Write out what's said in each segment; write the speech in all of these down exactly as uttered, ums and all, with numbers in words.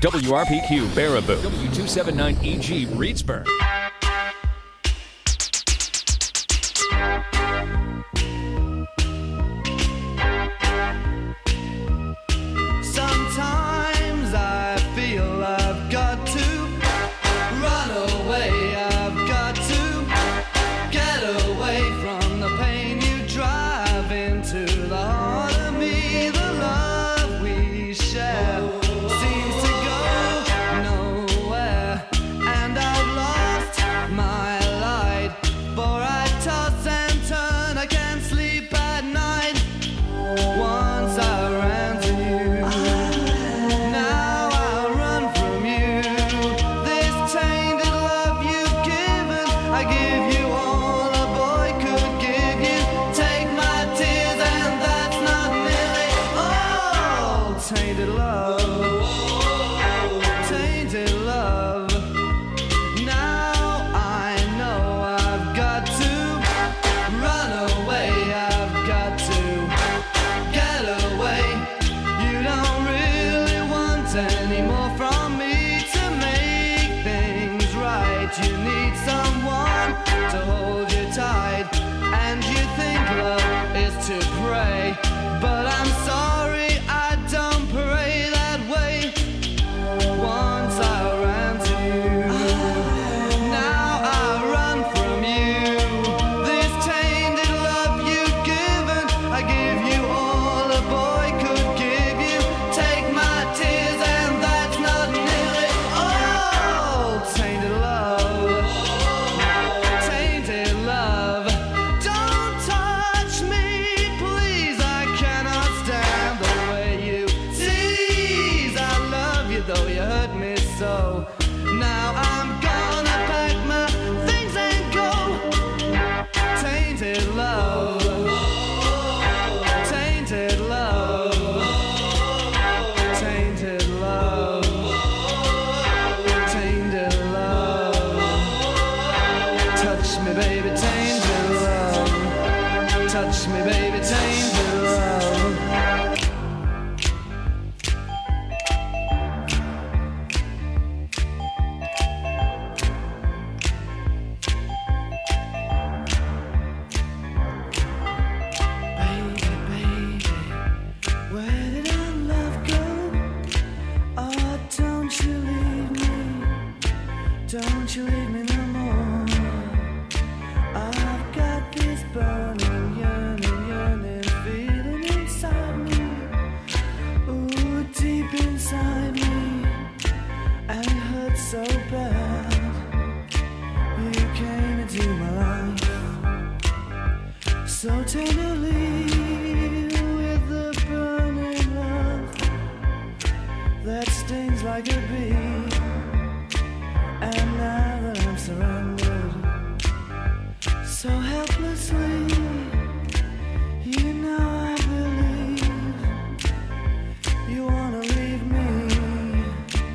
W R P Q Baraboo, W two seventy-nine E G Reedsburg. Sometimes I feel I've got to run away. I've got to get away from the pain you drive into the heart of me. The love we share seems to go nowhere, and I've lost my light, for I toss and turn. I can't sleep at night. Once I ran to you, now I run from you. This tainted love you've given, I give you all a boy could give you. Take my tears and that's not nearly all. Tainted love, tainted love. Now I know I've got to run away. I've got to get away. You don't really want any more from me to make things right. You need someone to hold you tight, and you think love is to pray, but I'm sorry, I don't pray that way. Once I ran to you, now I run from you. This tainted love you've given, I give you all a boy could give you. Take my tears and that's not nearly all. Tainted love, tainted love. Don't touch me, please. I cannot stand the way you tease. I love you though you hurt me so. Now I'm gonna pack my things and go. Tainted love, tainted love, tainted love, tainted love. Touch me, baby, tainted love. Touch me, baby, tainted love. Baby, baby, where did our love go? Oh, don't you leave me, don't you leave me no more. I've got this burning, yearning, yearning feeling inside me. Ooh, deep inside me, and it hurts so bad. You came into my life so tenderly, with the burning love that stings like a bee. And now that I'm surrendered so helplessly, you know I believe you wanna leave me.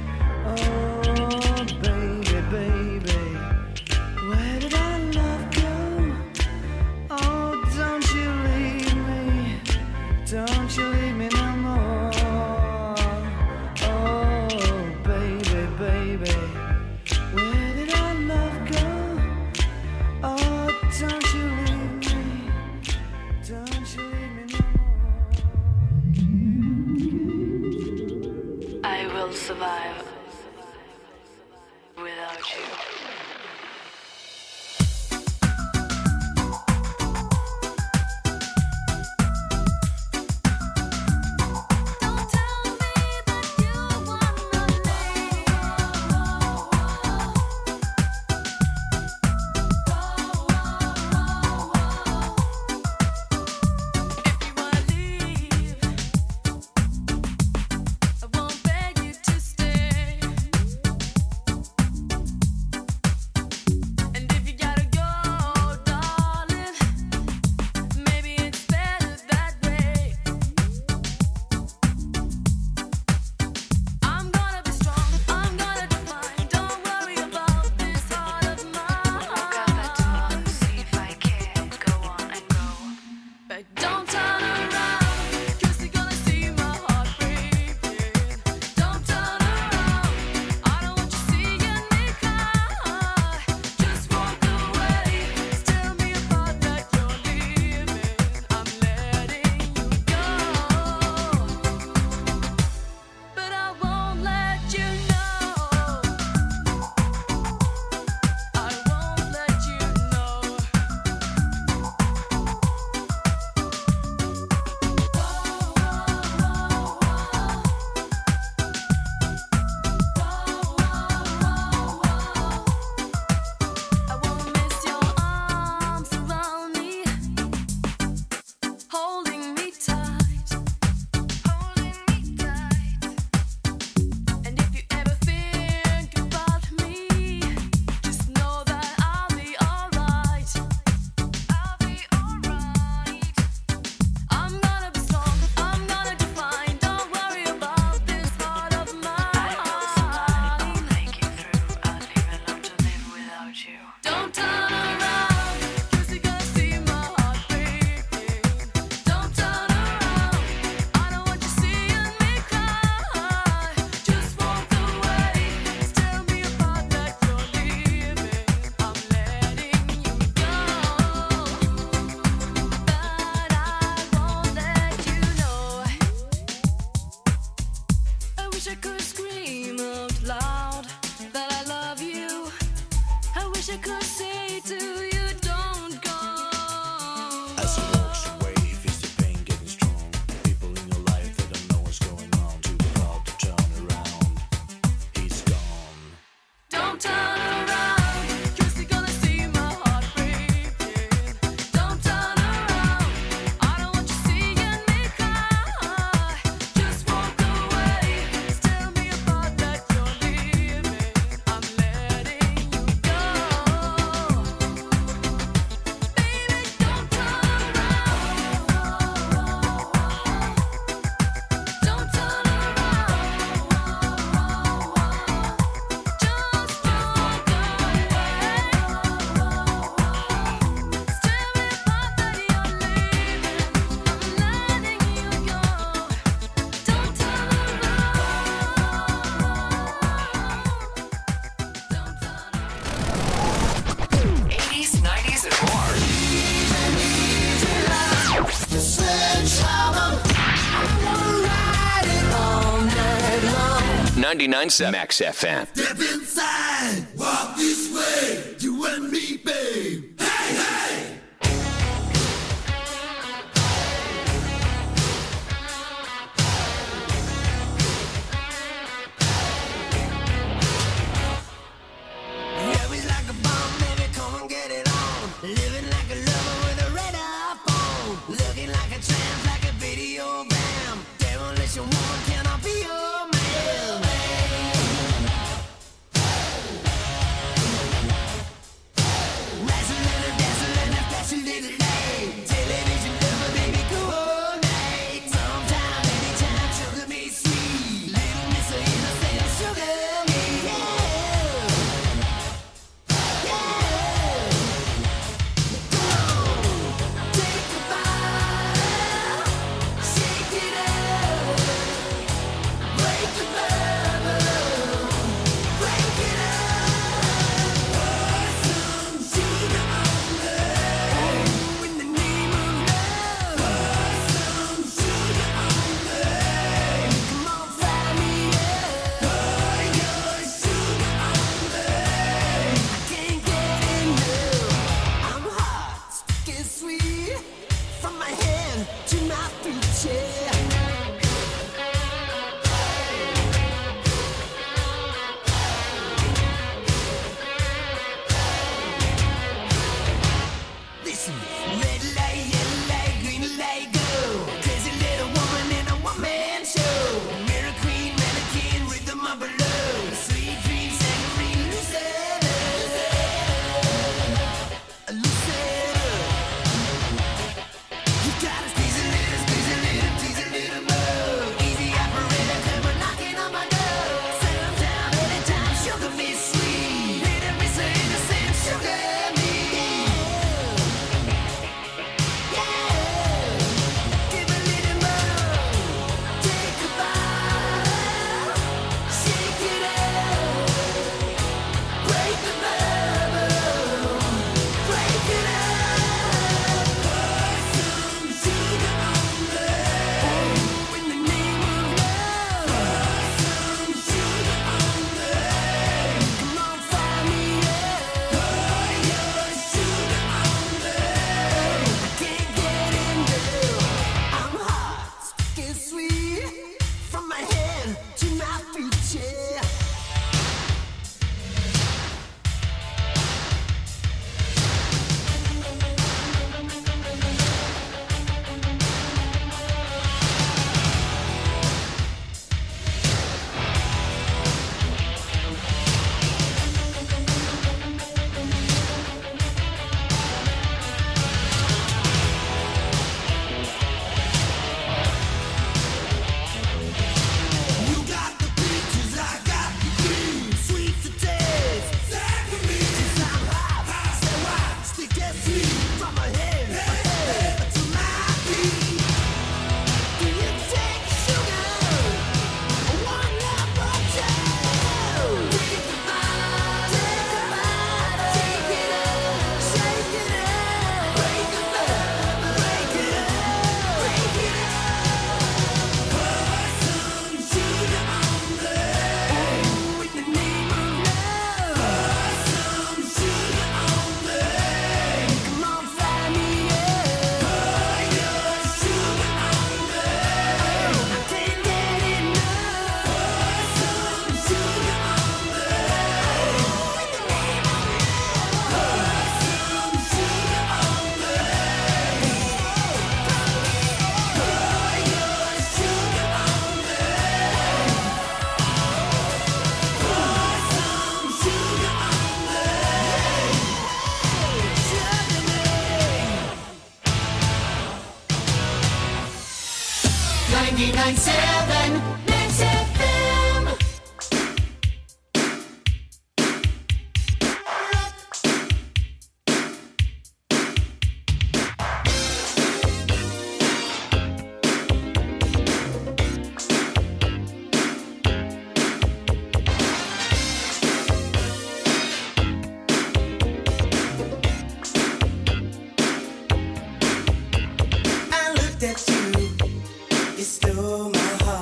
Oh, baby, baby, where did our love go? Oh, don't you leave me, don't you leave me no more. Oh, baby, baby, where did our love go? Oh, don't you leave me, don't you leave me no more. I will survive without you. Don't tell me that you wanna leave. If you wanna leave, I won't beg you to stay. ninety-nine point seven Max F M. Step inside, walk this way, you and me, babe. Hey, hey! Love is like a bomb, baby, come and get it on. Living like a lover with a radar phone. Looking like a tramp, like a video bam. Demolition woman, can I be your man? Rise a little, dance a little, flash a little light. Television lover, baby, go all night. Sometime, anytime, sugar me sweet. Little miss of innocent, sugar me, yeah. ninety-nine point seven Max F M. I looked at you, you stole my heart.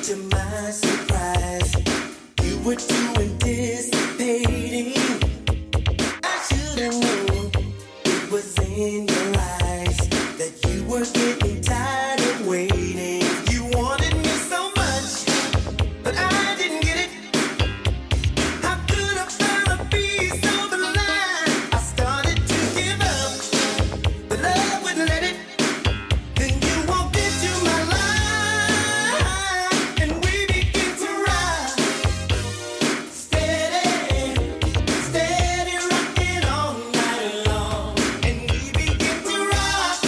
to my surprise, you were too anticipating. I should have known it was in your eyes that you were getting tired of waiting. You wanted me so much, but I didn't get it. How could I find a piece of the line? I started to give up, but love wouldn't let it. Then you walked into my life, and we began to ride. Steady, steady rocking all night long, and we began to rock.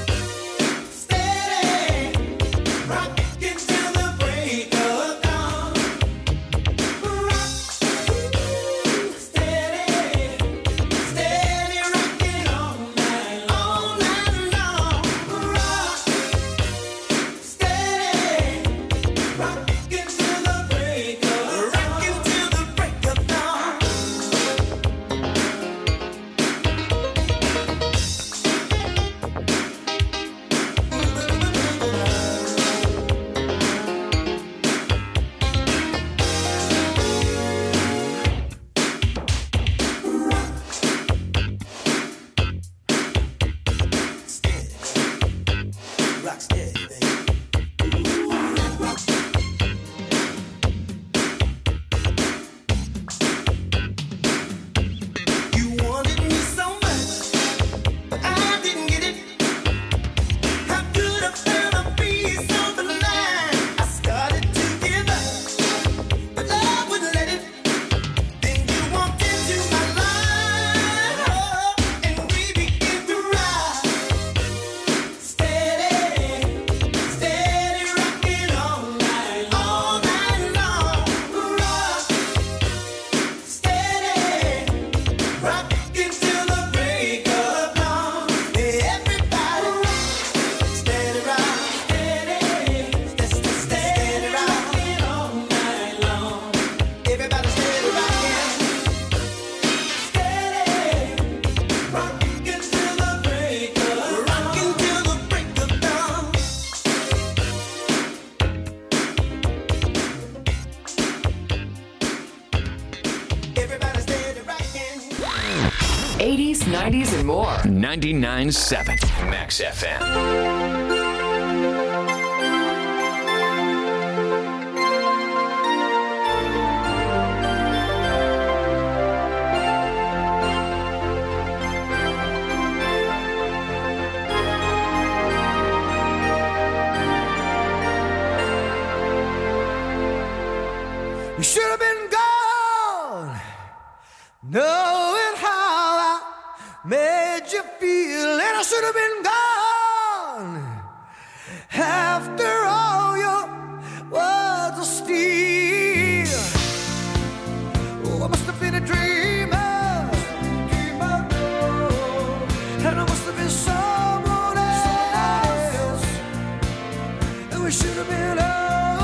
Steady, rocking till the break of dawn. Rock, steady, steady rocking all night, all night long. Rock, steady, rocking till the break of dawn. Rocking till the break of dawn. Steady, rock steady, baby. You wanted me so much, but I didn't get it. How could I find a piece of the line? I started to give up, but love wouldn't let it. Then you walked into my life, oh, and we began to ride. Steady, steady rocking all night, all night long. Rock, steady, rocking till the break of dawn. Everybody rock, steady rock, steady, steady, steady rocking all night long. Everybody steady rocking, steady, rocking till the break of rocking till the break of dawn. Everybody steady rocking. eighties, nineties, and more. ninety-nine point seven Max F M. You should have been gone, knowing how I made you feel, and I should have been gone after all your words of steel. Oh, I must have been a dreamer, dreamer, oh, and I must have been someone else, and we should have been over.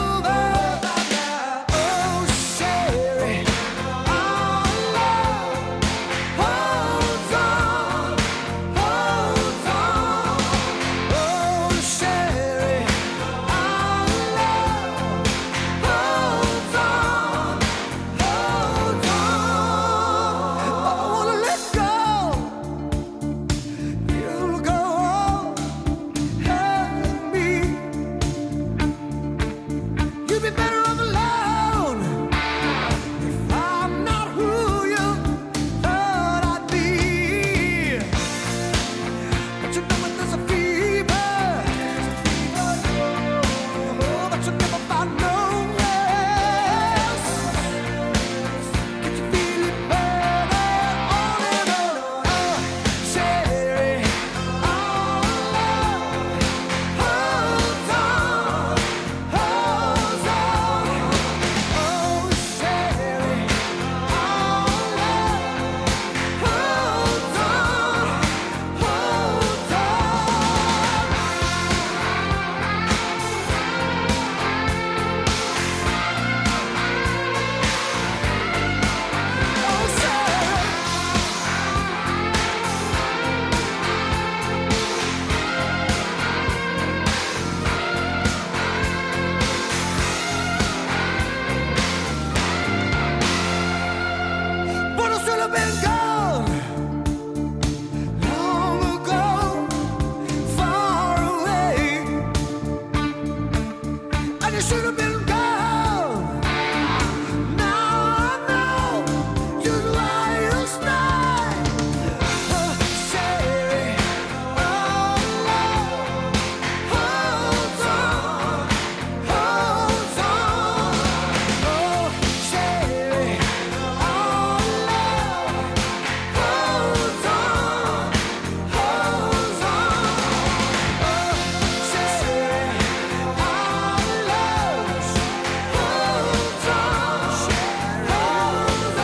Oh, Sherry, our love holds on, holds on. you should have been gone. Now I know you'd lie to stay. Oh, say, oh, love, hold on, hold on. Oh, say, oh, love, hold on, hold on. Oh, say, our loves, hold on, hold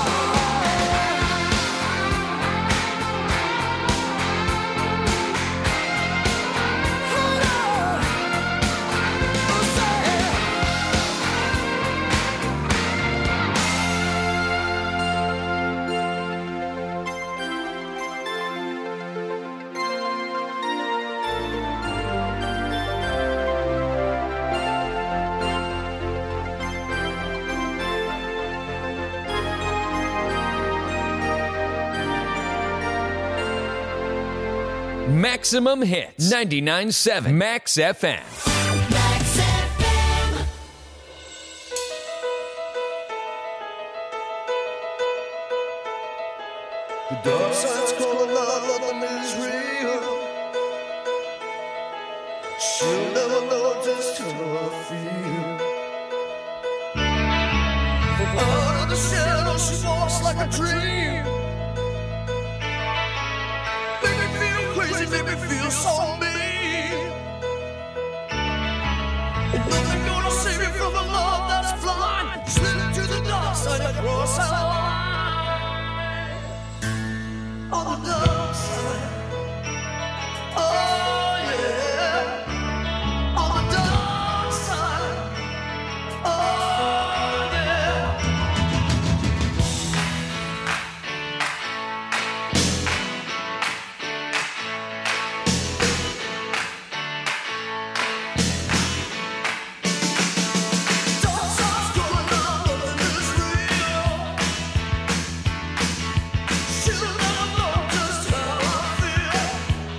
on, hold on. Oh, say. Maximum hits. ninety-nine point seven Max F M. Max F M. The dark side's calling out, nothing is real. She'll never know just how I feel. From out of the shadow, she walks like a dream. Make me feel crazy, make me feel so mean. And nothing gonna save me from a love that's blind. Slip to the dark side across the line. On the dark side. Oh yeah. On the dark side. Oh yeah. Dark side's going on, nothing is real. She'll never know just how I feel.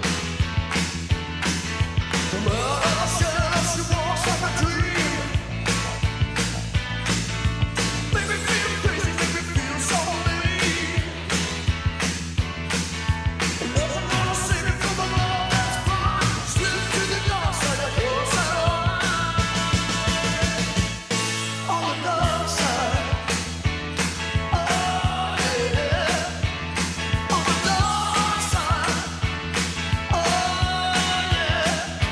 From out of the shadow, she walks like a dream. Make me feel crazy, make me feel so mean. And nothing gonna save me from a love that's blind. Slip to the dark side of your side. On the dark side. Oh yeah. On the dark side. Oh yeah.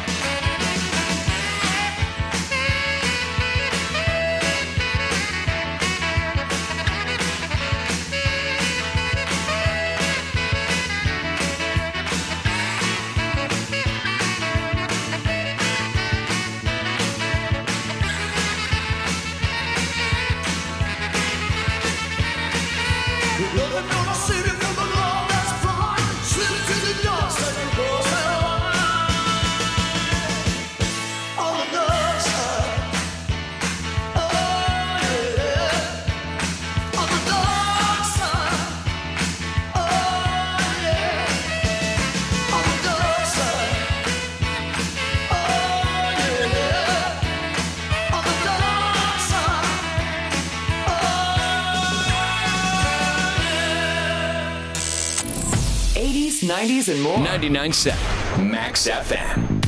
Nothing gonna save me from a love that's blind. Slip to the dark side and cross that line. On the dark side. Oh yeah. On the dark side. Oh yeah. On the dark side. Oh yeah. On the dark side. eighties, nineties, and more. ninety-nine point seven Max F M.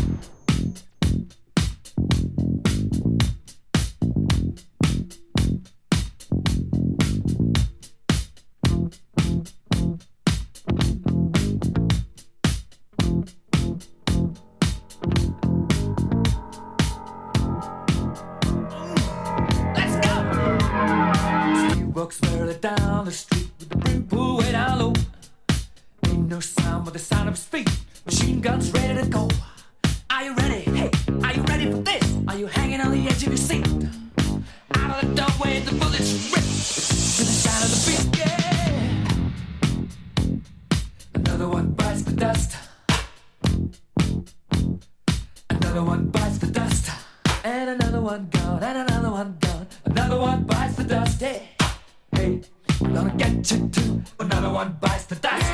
He walks barely down the street with the brim pulled way down low. Ain't no sound but the sound of his feet. Machine guns ready to go. Are you ready? Hey, are you ready for this? Are you hanging on the edge of your seat? Out of the doorway, the bullets rip to the sound of the beat. Yeah. Another one bites the dust. Another one bites the dust. And another one gone. And another one gone. Another one bites the dust. Hey, hey, we're gonna get you too. Another one bites the dust.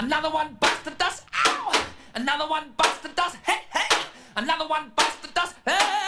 Another one bites the dust. Ow! Another one bites the dust. Hey, hey! Another one bites the dust. Hey!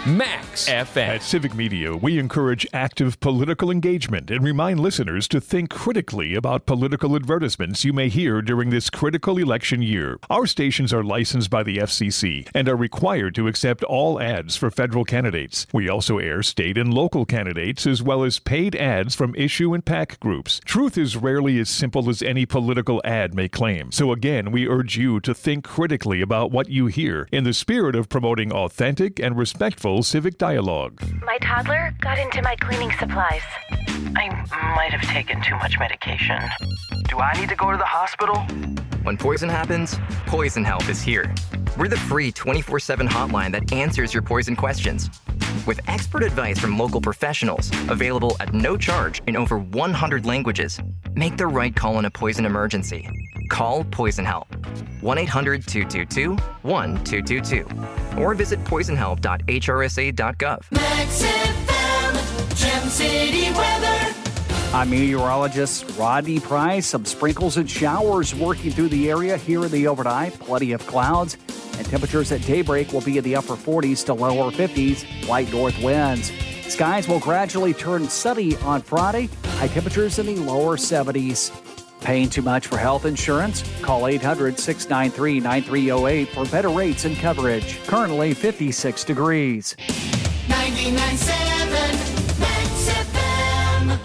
Max F M. At Civic Media, we encourage active political engagement and remind listeners to think critically about political advertisements you may hear during this critical election year. Our stations are licensed by the F C C and are required to accept all ads for federal candidates. We also air state and local candidates as well as paid ads from issue and PAC groups. Truth is rarely as simple as any political ad may claim. So again, we urge you to think critically about what you hear in the spirit of promoting authentic and respectful civic dialogue. My toddler got into my cleaning supplies. I might have taken too much medication. Do I need to go to the hospital? When poison happens, Poison Help is here. We're the free twenty-four seven hotline that answers your poison questions. With expert advice from local professionals, available at no charge in over one hundred languages, make the right call in a poison emergency. Call Poison Help. one eight hundred two two two one two two two. Or visit poison help dot h r s a dot gov. Max F M, Gem City weather. I'm meteorologist Rodney Price. Some sprinkles and showers working through the area here in the overnight. Plenty of clouds. And temperatures at daybreak will be in the upper forties to lower fifties. Light north winds. Skies will gradually turn sunny on Friday. High temperatures in the lower seventies. Paying too much for health insurance? Call eight hundred six nine three nine three zero eight for better rates and coverage. Currently fifty-six degrees. ninety-nine point seven Max F M.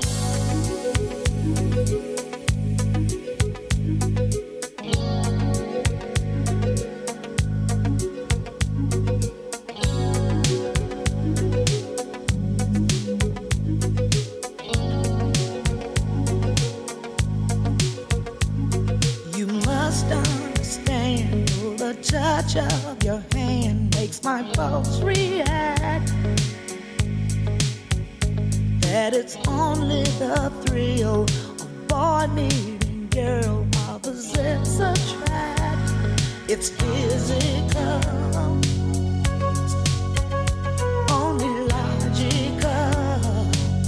You must understand, the touch of your hand makes my pulse react. That it's only the thrill of boy meeting girl opposites attract. It's physical, only logical.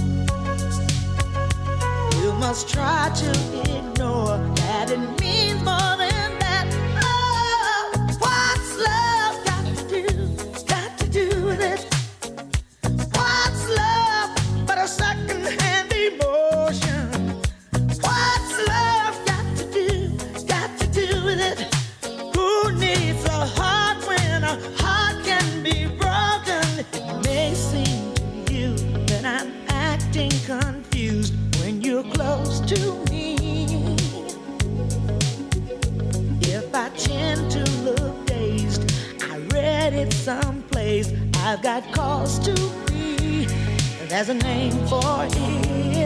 You must try to ignore that it means more than that. Oh, what's love got to do? Got to do with it. What's love but a second-hand emotion? What's love got to do? Got to do with it. Who needs a heart when a heart can be broken? It may seem to you that I'm acting confused when you're close to me. If I tend to look dazed, I read it someplace. I've got cause to be. There's a name for it.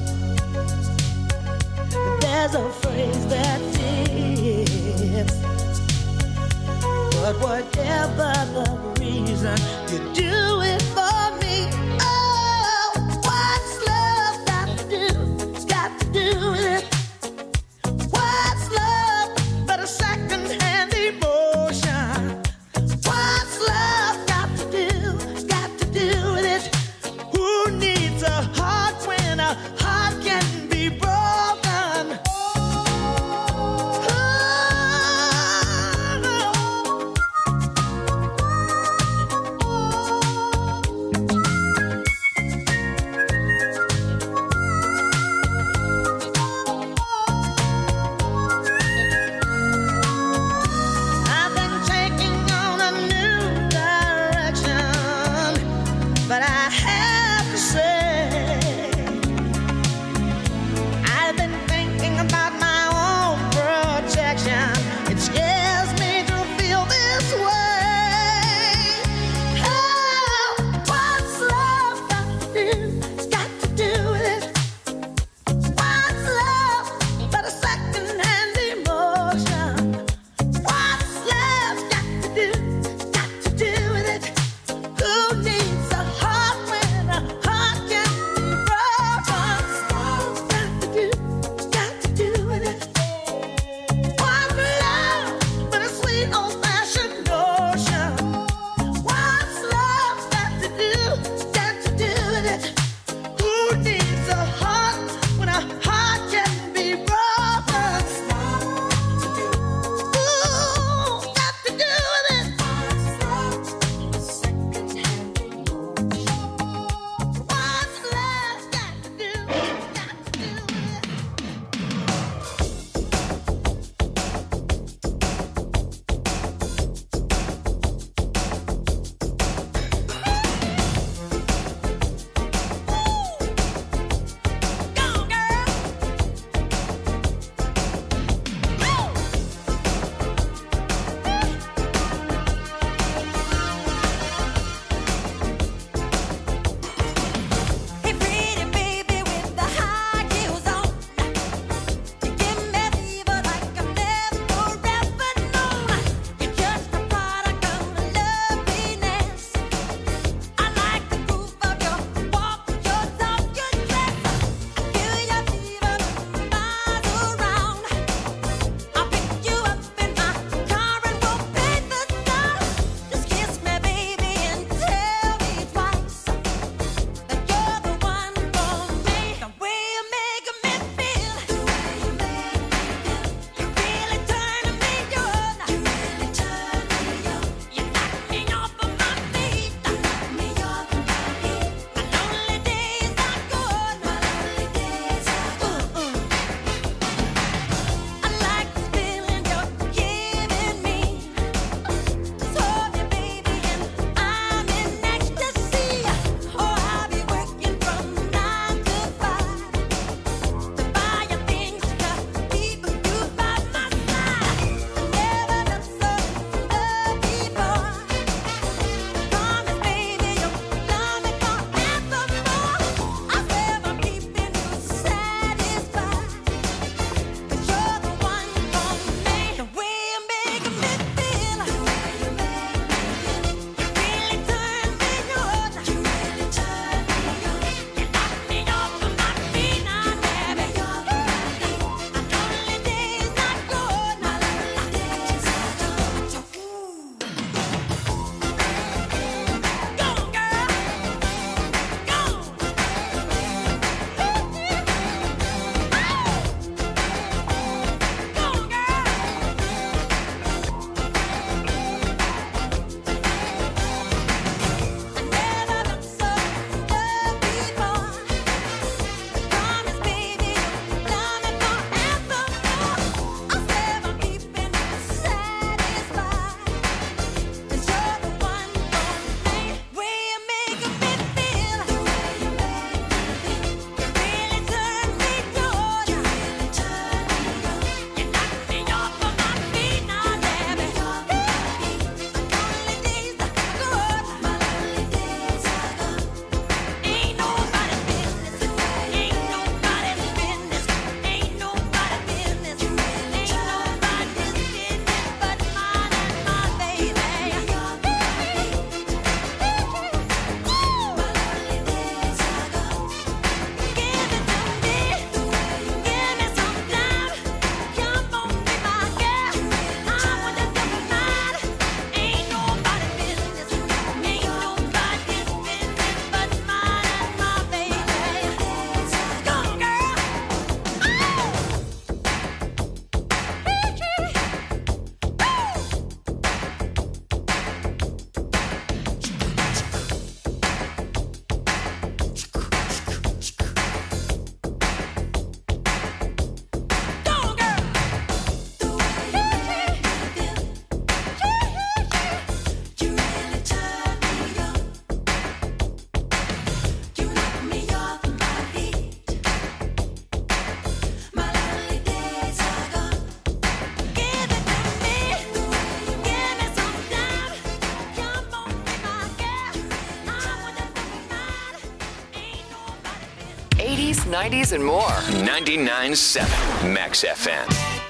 There's a phrase that fits. But whatever the reason, you do it for me. Oh, what's love got to do? Got to do with it. What's love but a second-hand emotion? What's love got to do? Got to do with it. Who needs a heart when a heart can be broken? Oh, eighties, nineties, and more. ninety-nine point seven Max F M.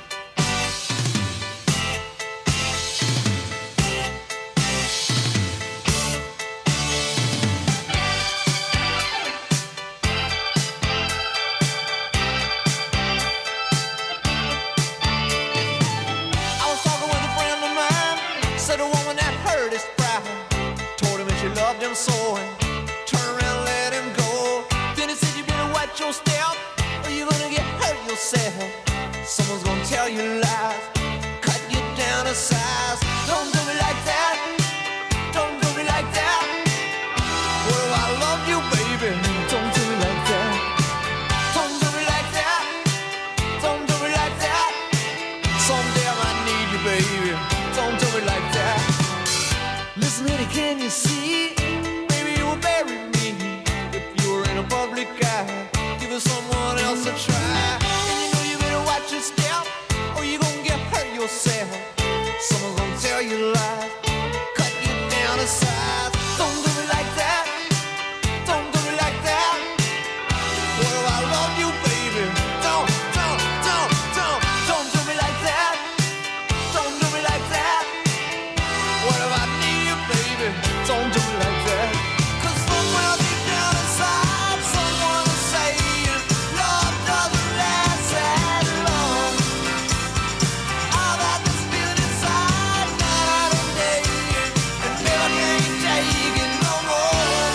I was talking with a friend of mine, said a woman that hurt his pride, told him that she loved him so, and turned around and let him go. Then he said, you better watch your step, or you're gonna get hurt yourself. Someone's gonna tell you lies, cut you down to size. Don't do me like that, don't do me like that. What if I love you, baby? Don't do me like that. Don't do me like that, don't do me like that. Someday I might need you, baby. Don't do me like that. Listen, honey, can you see? Maybe you will bury me if you were in a public eye. Give it someone else a try. And you know you better watch your step, or you gonna get hurt yourself. Someone's gonna tell you lies, cut you down to size. Don't do me like that. Don't do me like that. What if I love you, baby? Don't, don't, don't, don't, don't do me like that. Don't do me like that. What if I need you, baby? Don't do me like that. 'Cause somewhere deep down inside, someone is saying love doesn't last that long. I've had this feeling inside night and day, and never can take it no more.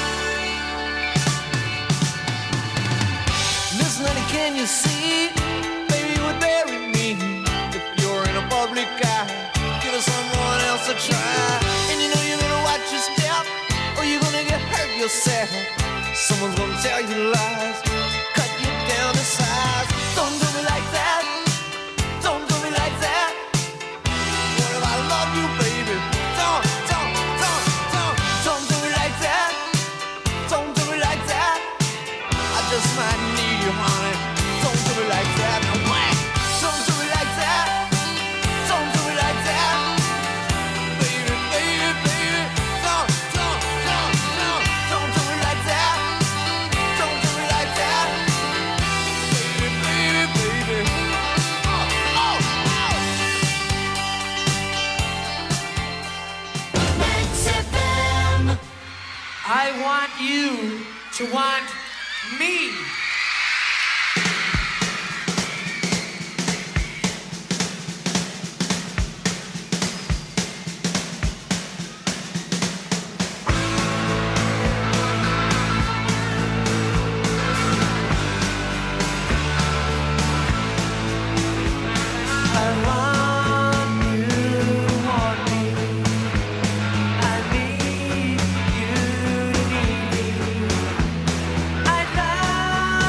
Listen, honey, can you see? Maybe you would bury me if you're in a public eye. Give someone else a try. And you know you better watch your step, or you're gonna get hurt yourself. Someone's gonna tell you lies, cut you down to size. Don't do me like that. Don't do me like that. What if I love you, baby? Don't, don't, don't, don't, don't do me like that. Don't do me like that. I just might need you, honey. Don't do me like that. No way. Don't do me like that. Don't do me like that. Baby, baby, baby. Don't, don't, don't, don't, don't do me like that. Don't do me like that. Baby, baby, baby. Oh, oh, oh. Max F M. I want you to want me. I want you to want me. I need you to need me. I love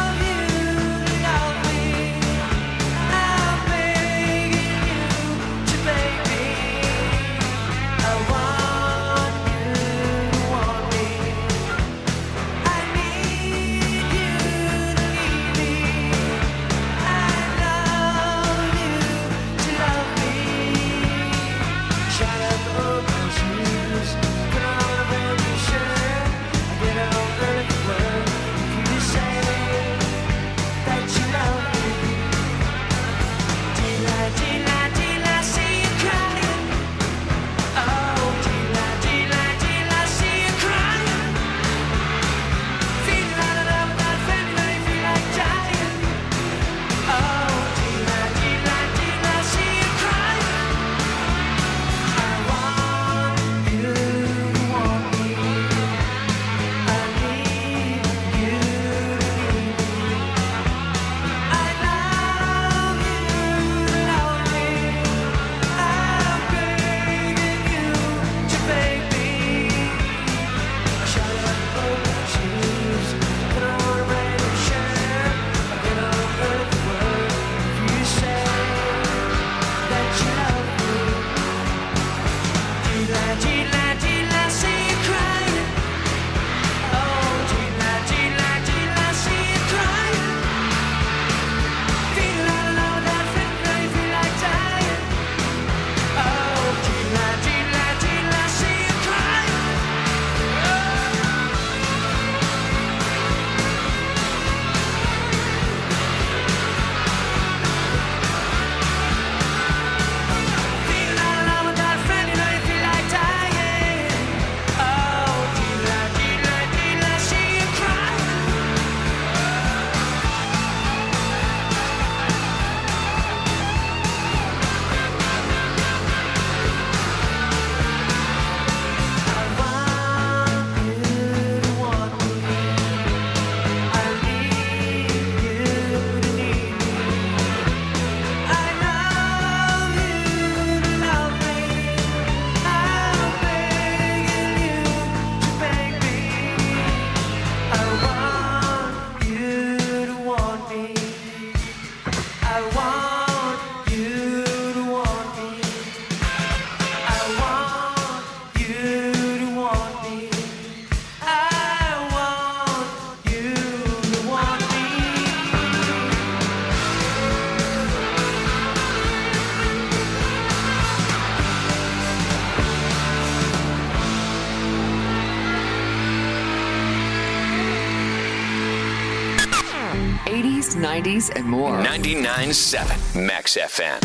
eighties, nineties, and more. ninety-nine point seven Max F M.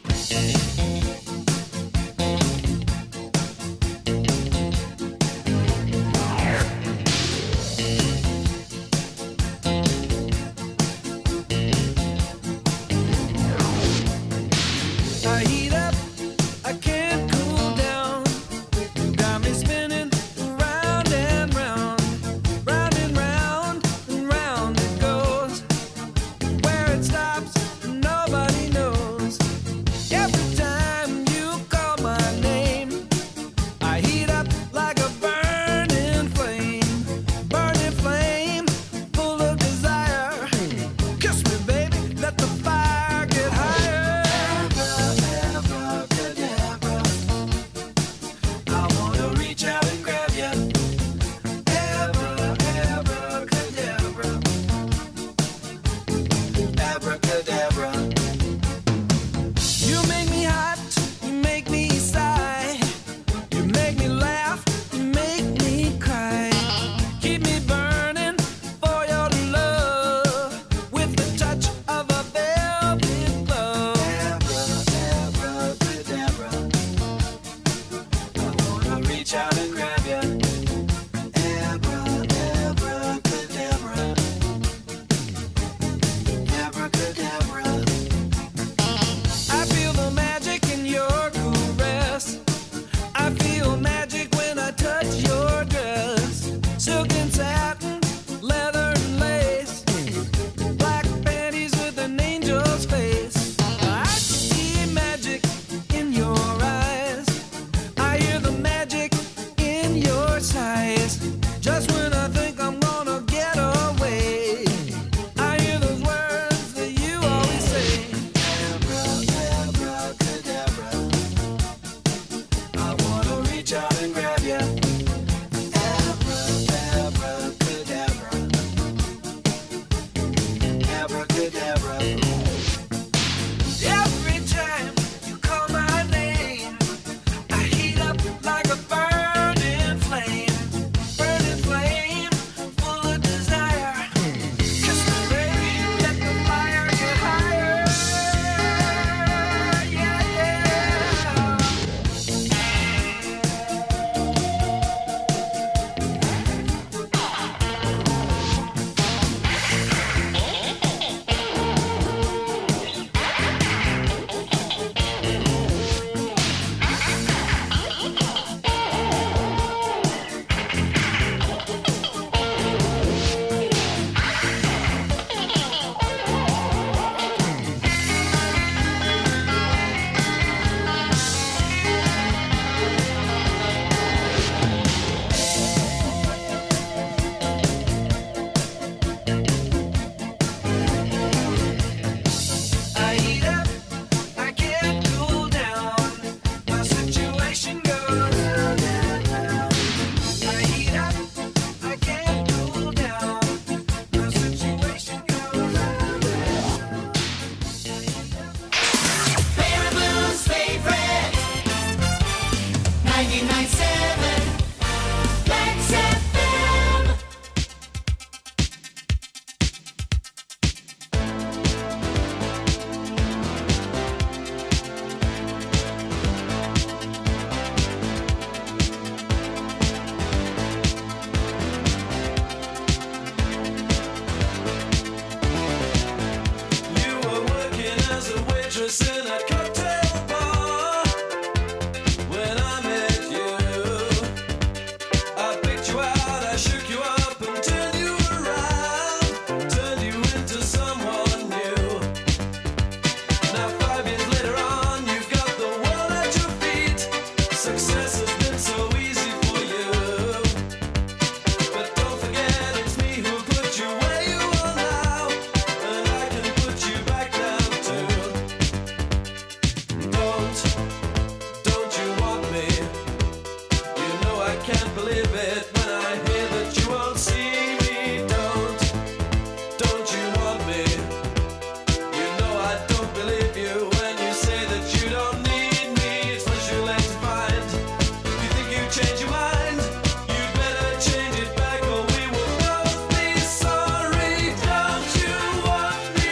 I heat up, I can't cool down. Got me spinning round and round, round and round and round it goes. Where it stops, nobody knows. Every time you call my name, I heat up like a burning flame, burning flame, full of desire. Kiss me, baby, let the fire get higher. I wanna reach out and grab you. Abra, abracadabra. Abracadabra. You make me hot, you make me sigh. You make me laugh, you make me cry. Keep me burning for your love with the touch of a velvet glove. Abracadabra. I wanna reach out and grab you. Abra, abracadabra. Abracadabra. I feel the magic in your caress. I feel magic when I touch your dress. Silk and satin, leather and lace. Black panties with an angel's face. I see magic in your eyes. I hear the magic in your sighs. Just when I think I'm gonna get away, I hear those words that you always say. Abra, abracadabra. I wanna reach out and grab you. Abra, abracadabra. Abracadabra. Every time you call my name, I heat up like a burning flame, burning flame, full of desire. Kiss me, baby, let the fire get higher. Yeah, yeah. I heat up, I can't cool down. My situation goes round and round. I heat up, I can't cool down. My situation goes round and round. Baraboo's favorite. ninety-nine point seven Max F M. You were working as a waitress in a cocktail bar. When I met you, I picked you out, I shook you up and turned you around, turned you into someone new. Now five years later on, you've got the world at your feet. Success has been so easy for you. But don't forget it's me who put you where you are now, and I can put you back down too. Don't, don't you want me? You know I can't believe it when I hear that you won't see me. Don't, don't you want me? You know I don't believe you when you say that you don't need me. It's much too late to find. You think you change your mind? You'd better change it back or we will both be sorry. Don't you want me?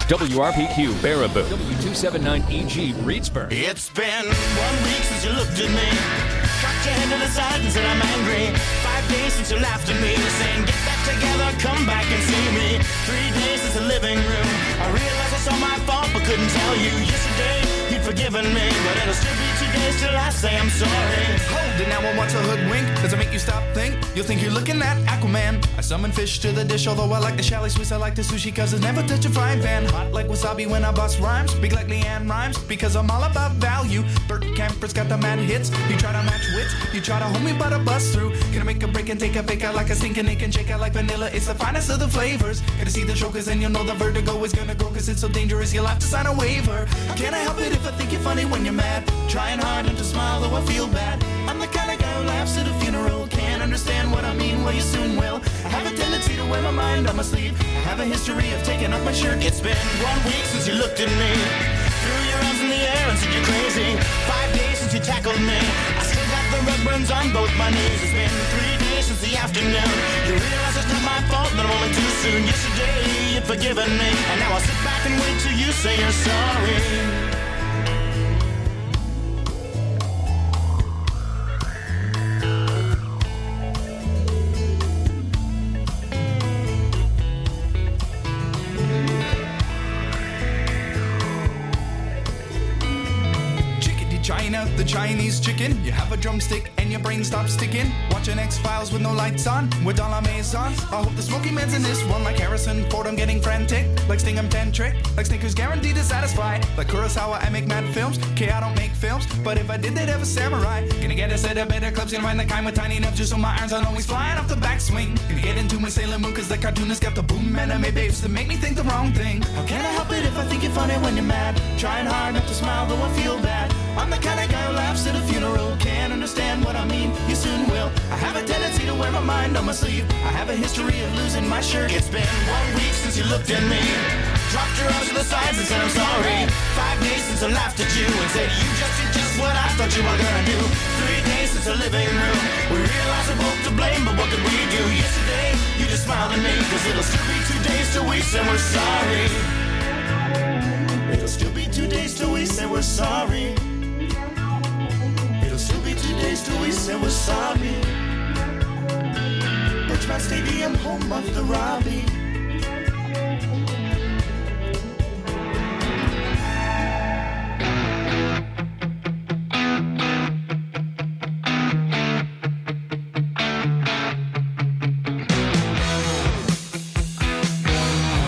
W R P Q Baraboo. W two seventy-nine E G Reedsburg. It's been one week since you looked at me. Cocked your head to the side and said I'm angry. Five days since you laughed at me, saying get back together, come back and see me. Three days since the living room. I realized I saw my fault but couldn't tell you. Yesterday you'd forgiven me, but it'll still be two days till I say I'm sorry. Hold it now, I want to hoodwink. Does it make you stop think? You'll think you're looking at Aquaman. I summon fish to the dish, although I like the chalet Swiss. I like the sushi cause it's never touch a frying pan. Hot like wasabi when I bust rhymes. Big like Leanne rhymes because I'm all about value. Bert Camper's got the mad hits. You try to match wits, you try to hold me but I bust through. Gonna make a break and take a bake out like a stinking egg and shake out like vanilla. It's the finest of the flavors. Gonna see the show cause then you'll know the vertigo is gonna go cause it's so dangerous you'll have to sign a waiver. Can I help it if I think you're funny when you're mad? Trying hard not to smile though I feel bad. I'm the kind of guy who laughs at a funeral. Can't understand what I mean, well you soon will. I have a tendency to wear my mind on my sleeve. I have a history of taking off my shirt. It's been one week since you looked at me. Threw your arms in the air and said you're crazy. Five days since you tackled me. I still got the red burns on both my knees. It's been three days since the afternoon. You realize it's not my fault, but I'm only too soon. Yesterday you'd forgiven me, and now I'll sit back and wait till you say you're sorry. China, the Chinese chicken. You have a drumstick and your brain stops sticking. Watching X-Files with no lights on, with all our maison. I hope the Smoky Man's in this one like Harrison Ford. I'm getting frantic, like Sting I'm tantric, like Snickers guaranteed to satisfy. Like Kurosawa, I make mad films. Okay, I don't make films, but if I did, they'd have a samurai. Gonna get a set of better clubs, gonna find the kind with tiny enough just so my irons aren't always flying off the backswing. Gonna get into my Sailor Moon cause the cartoonist got the boom anime babes to make me think the wrong thing. How can I help it if I think you're funny when you're mad? Trying hard not to smile though I feel bad. I'm the kind of guy who laughs at a funeral. Can't understand what I mean, you soon will. I have a tendency to wear my mind on my sleeve. I have a history of losing my shirt. It's been one week since you looked at me. Dropped your arms to the sides and said I'm sorry. Five days since I laughed at you and said you just did just what I thought you were gonna do. Three days since the living room. We realized we're both to blame, but what did we do? Yesterday, you just smiled at me, cause it'll still be two days till we say we're sorry. It'll still be two days till we say we're sorry. It'll still be two days till we say we're sorry. Birchmount Stadium, home of the Robbie.